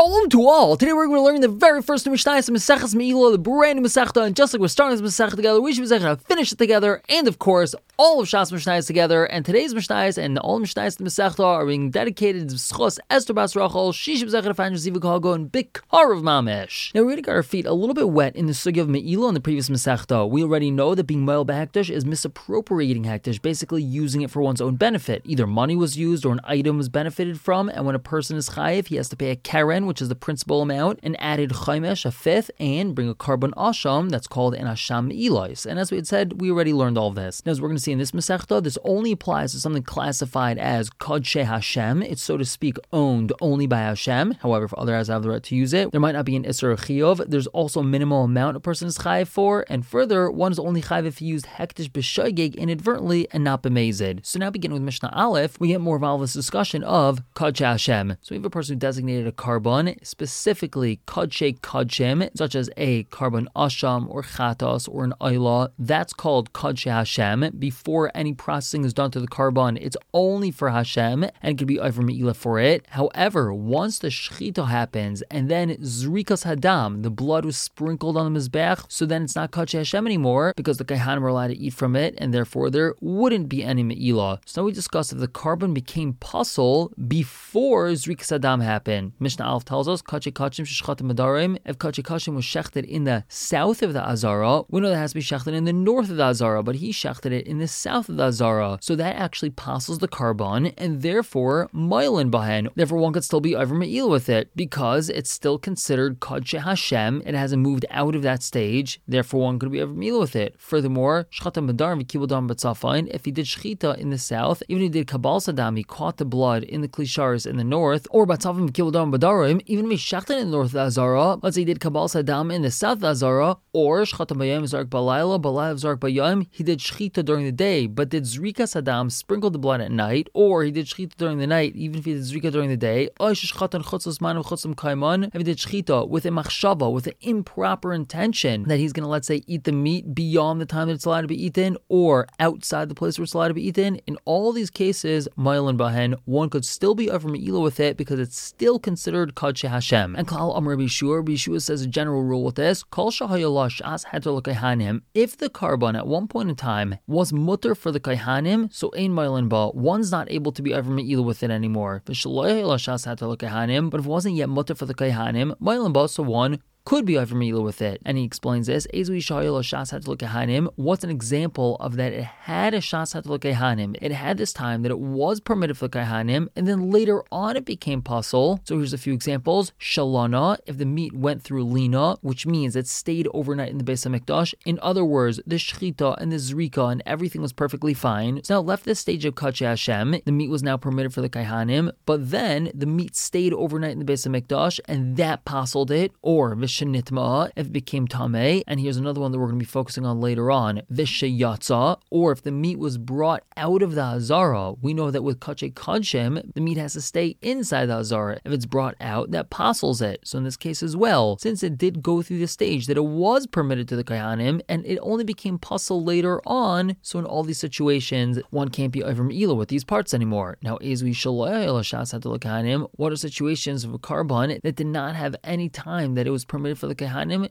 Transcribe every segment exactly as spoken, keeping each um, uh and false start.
Shalom to all! Today we're going to learn the very first new Mishnah, Maseches Me'ilah, the brand new Masechta, and just like we're starting this Masechta together, we should be going to finish it together, and of course, all of Shas Mishnahs together, and today's Mishnahs and all the Mishnahs to Masechta are being dedicated to Schos Esther Bas Rachel, she should be going to find Ziva Kago, and Bikar of Mamish. Now we're going to get our feet a little bit wet in the sugya of Me'ilah in the previous Masechta. We already know that being Me'il B'Hekdesh is misappropriating Hekdesh, basically using it for one's own benefit. Either money was used or an item was benefited from, and when a person is chayiv, he has to pay a keren, which is the principal amount, and added chaimesh, a fifth, and bring a carbon asham, that's called an asham me'ilos. And as we had said, we already learned all of this. Now, as we're going to see in this Masechta, this only applies to something classified as Kodshe Hashem. It's, so to speak, owned only by Hashem. However, if others have the right to use it, there might not be an Isser Chiyov. There's also a minimal amount a person is chayiv for, and further, one is only chayiv if he used hektish b'shoigeg inadvertently and not b'mezid. So now, beginning with Mishnah Aleph, we get more involved in this discussion of Kodshe Hashem. So we have a person who designated a carbon, specifically Kodshe Kodshim, such as a carbon asham or chatos or an ayla. That's called Kodshe Hashem. Before any processing is done to the carbon, it's only for Hashem and it can be over me'ilah for it. However, once the shechita happens and then zrikas hadam, the blood was sprinkled on the mizbech, so then it's not Kodshe Hashem anymore because the kaihanim are allowed to eat from it, and therefore there wouldn't be any me'ilah. So now we discussed if the carbon became puzzle before zrikas hadam happened. Mishnah Aleph tells us Kodshe Kodshim sheshchatim madarim. If Kodshe Kodshim was shechted in the south of the Azara, we know that has to be shechted in the north of the Azara, but he shechted it in the south of the Azara. So that actually passes the carbon, and therefore Moilin Bahen. Therefore one could still be over me'il with it because it's still considered Kodshe Hashem. It hasn't moved out of that stage. Therefore one could be over me'il with it. Furthermore, shchatim madarim v'kibudam b'tzafain. If he did shchita in the south, even if he did kabal sadam, he caught the blood in the klisharis in the north, or b'tzafim v'kibudam b'darim, even if he shechted in the north of the Azara, let's say he did kabal sadam in the south of the Azara, or shchatim bayam zark balayla, balayla zark bayam, he did shchita during the day, but did zrika sadam, sprinkled the blood at night, or he did shchita during the night, even if he did zrika during the day, or shchatan chutzos manu chutzim kaiman, if he did shchita with a machshava, with an improper intention that he's going to, let's say, eat the meat beyond the time that it's allowed to be eaten, or outside the place where it's allowed to be eaten, in all these cases, Ma'ilan Bahen, one could still be over me'ilah with it because it's still considered Kodshe Hashem. And Klal Amr Bishur, Bishur says a general rule with this, Kol shahayalash as heter l'kaihanim, if the carbon at one point in time was mutter for the kaihanim, so ein Ma'ilan Ba, one's not able to be over me'ilah with it anymore. But if it wasn't yet mutter for the kaihanim, Ma'ilan Ba, so one could be over me'ilah with it. And he explains this, what's an example of that? It had a shas hat l'kaihanim. It had this time that it was permitted for the kaihanim, and then later on it became pasul. So here's a few examples. Shalana, if the meat went through lina, which means it stayed overnight in the Beis HaMikdash. In other words, the shchita and the zrika and everything was perfectly fine. So now it left this stage of Kodshe Hashem. The meat was now permitted for the kaihanim, but then the meat stayed overnight in the Beis HaMikdash, and that pasuled it, or Vishanitma, if it became Tameh. And here's another one that we're going to be focusing on later on, Vishayatza, or if the meat was brought out of the Azara. We know that with Kodshe Kodshim, the meat has to stay inside the Azara. If it's brought out, that pasels it. So in this case as well, since it did go through the stage that it was permitted to the Kaihanim, and it only became pasel later on, so in all these situations, one can't be over me'ilah with these parts anymore. Now, Ezui Shalai Elashas Hatul Kaihanim, what are situations of a carbon that did not have any time that it was permitted for the Kehanim,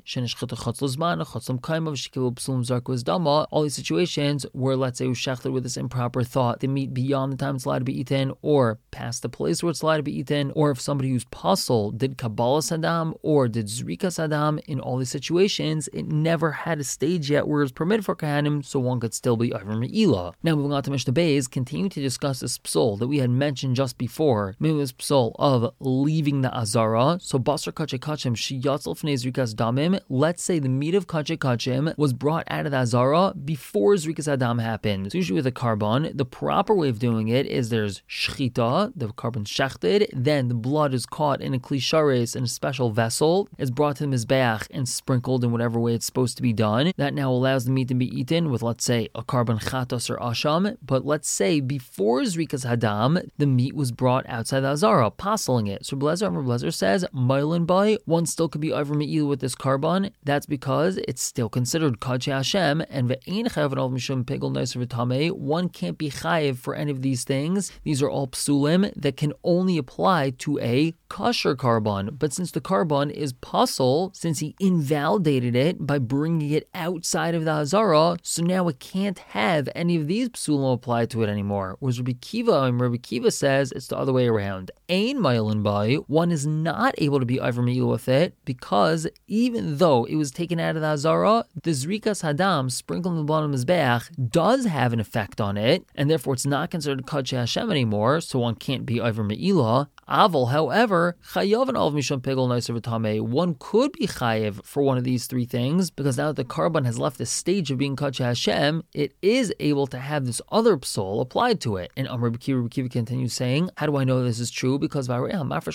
all these situations where, let's say, we shechted with this improper thought, the meat beyond the time it's allowed to be eaten, or past the place where it's allowed to be eaten, or if somebody who's pasul did Kabbalah Sadam or did Zrika Sadam, in all these situations, it never had a stage yet where it's permitted for Kehanim, so one could still be over me'ilah. Now, moving on to Mishnah Beis, continue to discuss this psul that we had mentioned just before, maybe this psul of leaving the Azara. So, Basar Kodshe Kodshim, Shiyatzel Fnei Zrikas Damim, let's say the meat of Kodshe Kodshim was brought out of the Azara before Zrikas Adam happened. So usually with a carbon, the proper way of doing it is there's shchita, the carbon shechted, then the blood is caught in a klishares in a special vessel, it's brought to the mizbeach and sprinkled in whatever way it's supposed to be done. That now allows the meat to be eaten with, let's say, a carbon chatos or asham, but let's say before Zrikas Hadam, the meat was brought outside the Azara, paseling it. So Blazer Blazer says, Mailin by, one still could be over over me'ilah with this carbon, that's because it's still considered Kadshe Hashem, and ve'ein chayav al mishum pigul noiser v'tamei, one can't be chayiv for any of these things. These are all psulim that can only apply to a kosher carbon. But since the carbon is pasul, since he invalidated it by bringing it outside of the hazara, so now it can't have any of these psulim applied to it anymore. Whereas Rabbi Kiva, and Rabbi Kiva says it's the other way around. Ein ma'ilin bai, one is not able to be over me'ilah with it, because even though it was taken out of the hazara, the zrikas hadam, sprinkled in the bottom of the mizbeach, does have an effect on it, and therefore it's not considered Kadshe Hashem anymore, so one can't be over me'ilah. Aval, however, chayav and olav mishum pigul noiser v'tamei, one could be chayiv for one of these three things, because now that the carbon has left the stage of being Kadshe Hashem, it is able to have this other psol applied to it. And Amar Rabbi Kiva, Rabbi Kiva continues saying, how do I know this is true? Because let's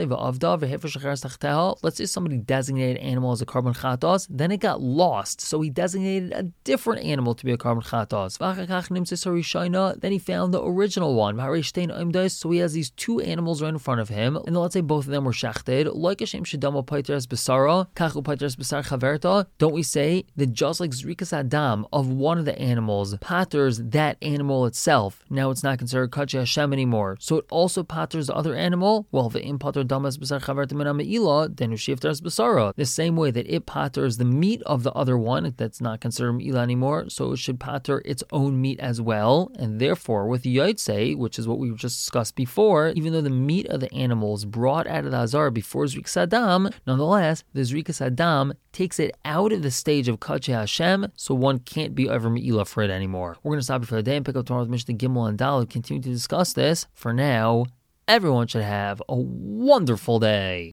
say somebody designated animal as a carbon chatos, then it got lost, so he designated a different animal to be a carbon chatos. Then he found the original one, so he has these two animals right in front of him, and then let's say both of them were shechted. Like Hashem shedamo paiteres besara, kachu paiteres besar chaverta. Don't we say that just like zrikas adam of one of the animals paters that animal itself, now it's not considered Kadshe Hashem anymore, so it also paters the other animal? Well, the im pater damas besar chaverta min me'ilah, then ushiftares besara. The same way that it paters the meat of the other one that's not considered me'ilah anymore, so it should pater its own meat as well. And therefore, with Yotzei, which is what we just discussed before, even though the meat of the animals brought out of the Hazar before Zrikas Adam, nonetheless, the Zrikas Adam takes it out of the stage of Kadshe Hashem, so one can't be over me'ilah for it anymore. We're going to stop here for the day and pick up tomorrow with Mishnah Gimel and Daled, continue to discuss this. For now, everyone should have a wonderful day.